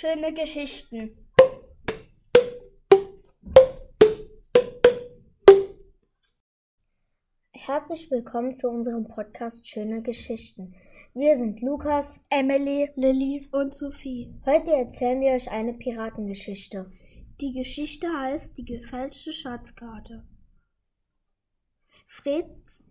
Schöne Geschichten. Herzlich willkommen zu unserem Podcast Schöne Geschichten. Wir sind Lukas, Emily, Lilly und Sophie. Heute erzählen wir euch eine Piratengeschichte. Die Geschichte heißt Die gefälschte Schatzkarte. Fred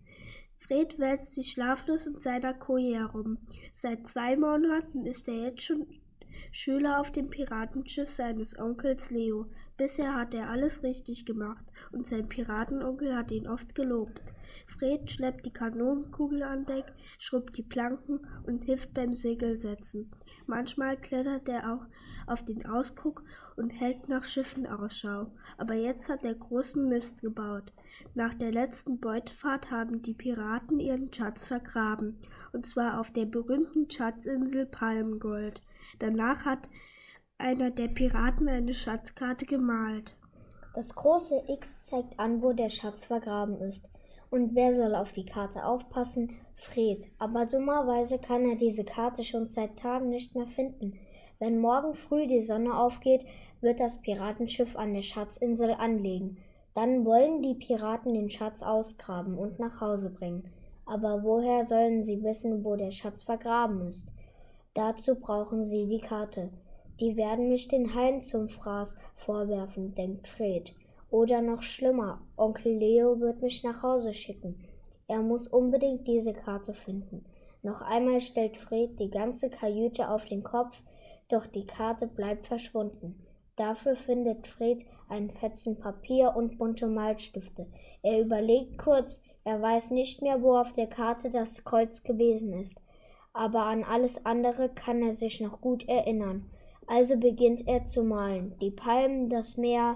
wälzt sich schlaflos in seiner Koje herum. Seit 2 Monaten ist er jetzt schon Schüler auf dem Piratenschiff seines Onkels Leo. Bisher hat er alles richtig gemacht und sein Piratenonkel hat ihn oft gelobt. Fred schleppt die Kanonenkugel an Deck, schrubbt die Planken und hilft beim Segelsetzen. Manchmal klettert er auch auf den Ausguck und hält nach Schiffen Ausschau. Aber jetzt hat er großen Mist gebaut. Nach der letzten Beutefahrt haben die Piraten ihren Schatz vergraben, und zwar auf der berühmten Schatzinsel Palmgold. Danach hat einer der Piraten eine Schatzkarte gemalt. Das große X zeigt an, wo der Schatz vergraben ist. Und wer soll auf die Karte aufpassen? Fred. Aber dummerweise kann er diese Karte schon seit Tagen nicht mehr finden. Wenn morgen früh die Sonne aufgeht, wird das Piratenschiff an der Schatzinsel anlegen. Dann wollen die Piraten den Schatz ausgraben und nach Hause bringen. Aber woher sollen sie wissen, wo der Schatz vergraben ist? Dazu brauchen sie die Karte. Die werden mich den Haien zum Fraß vorwerfen, denkt Fred. Oder noch schlimmer, Onkel Leo wird mich nach Hause schicken. Er muss unbedingt diese Karte finden. Noch einmal stellt Fred die ganze Kajüte auf den Kopf, doch die Karte bleibt verschwunden. Dafür findet Fred einen Fetzen Papier und bunte Malstifte. Er überlegt kurz, er weiß nicht mehr, wo auf der Karte das Kreuz gewesen ist. Aber an alles andere kann er sich noch gut erinnern. Also beginnt er zu malen. Die Palmen, das Meer,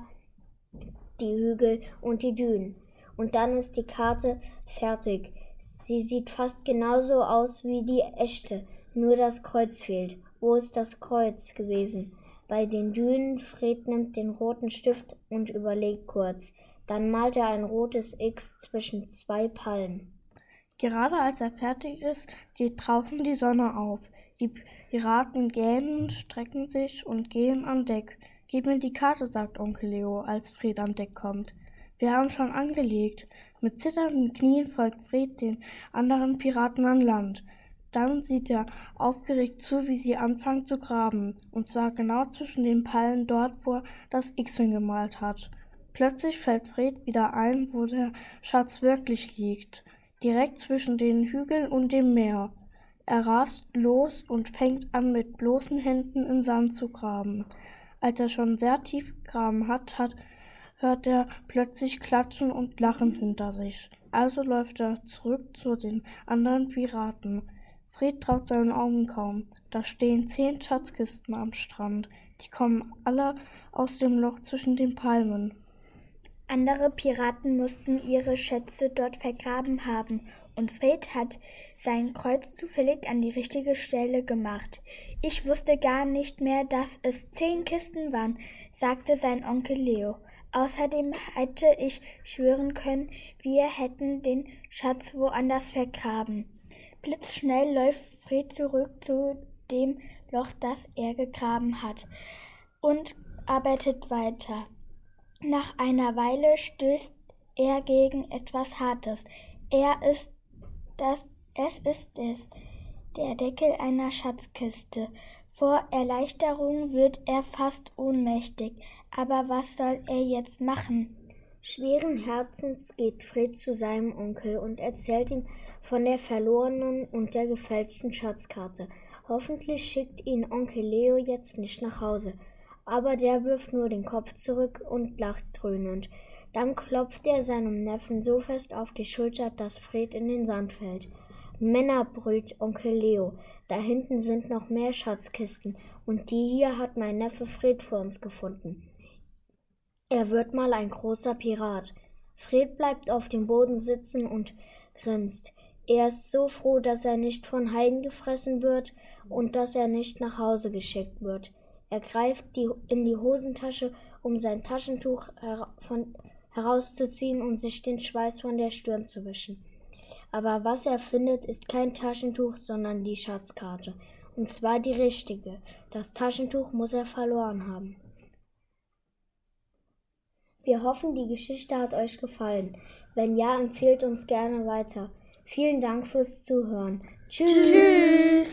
die Hügel und die Dünen. Und dann ist die Karte fertig. Sie sieht fast genauso aus wie die echte, nur das Kreuz fehlt. Wo ist das Kreuz gewesen? Bei den Dünen. Fred nimmt den roten Stift und überlegt kurz. Dann malt er ein rotes X zwischen 2 Palmen. Gerade als er fertig ist, geht draußen die Sonne auf. Die Piraten gähnen, strecken sich und gehen an Deck. »Gib mir die Karte«, sagt Onkel Leo, als Fred an Deck kommt. »Wir haben schon angelegt.« Mit zitternden Knien folgt Fred den anderen Piraten an Land. Dann sieht er aufgeregt zu, wie sie anfangen zu graben, und zwar genau zwischen den Palmen dort, wo er das X hingemalt hat. Plötzlich fällt Fred wieder ein, wo der Schatz wirklich liegt, direkt zwischen den Hügeln und dem Meer. Er rast los und fängt an, mit bloßen Händen im Sand zu graben. Als er schon sehr tief gegraben hat, hört er plötzlich Klatschen und Lachen hinter sich. Also läuft er zurück zu den anderen Piraten. Fred traut seinen Augen kaum. Da stehen 10 Schatzkisten am Strand. Die kommen alle aus dem Loch zwischen den Palmen. Andere Piraten mussten ihre Schätze dort vergraben haben, und Fred hat sein Kreuz zufällig an die richtige Stelle gemacht. »Ich wusste gar nicht mehr, dass es 10 Kisten waren«, sagte sein Onkel Leo. »Außerdem hätte ich schwören können, wir hätten den Schatz woanders vergraben.« Blitzschnell läuft Fred zurück zu dem Loch, das er gegraben hat, und arbeitet weiter. Nach einer Weile stößt er gegen etwas Hartes. Es ist der Deckel einer Schatzkiste. Vor Erleichterung wird er fast ohnmächtig. Aber was soll er jetzt machen? Schweren Herzens geht Fred zu seinem Onkel und erzählt ihm von der verlorenen und der gefälschten Schatzkarte. Hoffentlich schickt ihn Onkel Leo jetzt nicht nach Hause. Aber der wirft nur den Kopf zurück und lacht dröhnend. Dann klopft er seinem Neffen so fest auf die Schulter, dass Fred in den Sand fällt. »Männer«, brüllt Onkel Leo, »da hinten sind noch mehr Schatzkisten, und die hier hat mein Neffe Fred für uns gefunden. Er wird mal ein großer Pirat.« Fred bleibt auf dem Boden sitzen und grinst. Er ist so froh, dass er nicht von Haien gefressen wird und dass er nicht nach Hause geschickt wird. Er greift in die Hosentasche, um sein Taschentuch herauszuziehen und sich den Schweiß von der Stirn zu wischen. Aber was er findet, ist kein Taschentuch, sondern die Schatzkarte. Und zwar die richtige. Das Taschentuch muss er verloren haben. Wir hoffen, die Geschichte hat euch gefallen. Wenn ja, empfehlt uns gerne weiter. Vielen Dank fürs Zuhören. Tschüss.